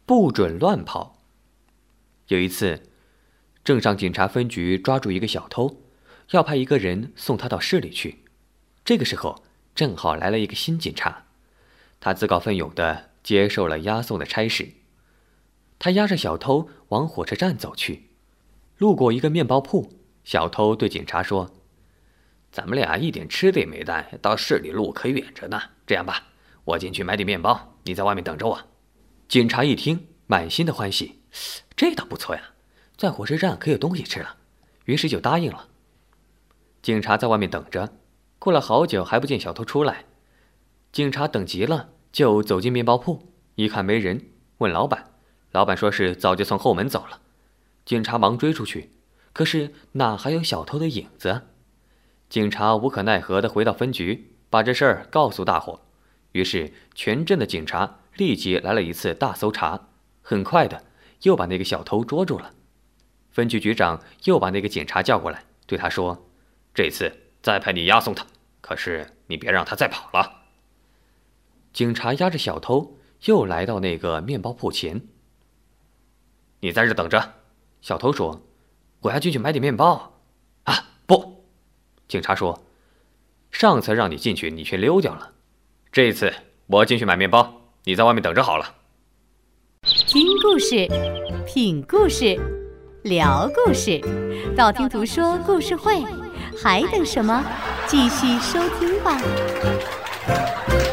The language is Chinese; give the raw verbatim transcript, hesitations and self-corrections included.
不准乱跑。有一次，镇上警察分局抓住一个小偷，要派一个人送他到市里去。这个时候，正好来了一个新警察，他自告奋勇地接受了押送的差事。他押着小偷往火车站走去，路过一个面包铺，小偷对警察说：“咱们俩一点吃的也没带，到市里路可远着呢。这样吧，我进去买点面包，你在外面等着我。”警察一听，满心的欢喜，这倒不错呀，在火车站可有东西吃了，于是就答应了。警察在外面等着，过了好久还不见小偷出来。警察等急了，就走进面包铺，一看没人，问老板，老板说是早就从后门走了。警察忙追出去，可是哪还有小偷的影子？警察无可奈何地回到分局，把这事儿告诉大伙。于是全镇的警察立即来了一次大搜查，很快的又把那个小偷捉住了。分局局长又把那个警察叫过来，对他说：“这次再派你押送他，可是你别让他再跑了。”警察押着小偷又来到那个面包铺前。“你在这等着。”小偷说，“我要进去买点面包。”“啊，不！”警察说，“上次让你进去你却溜掉了，这次我进去买面包，你在外面等着好了。” 听故事，品故事，聊故事，道听途说故事会，还等什么？继续收听吧。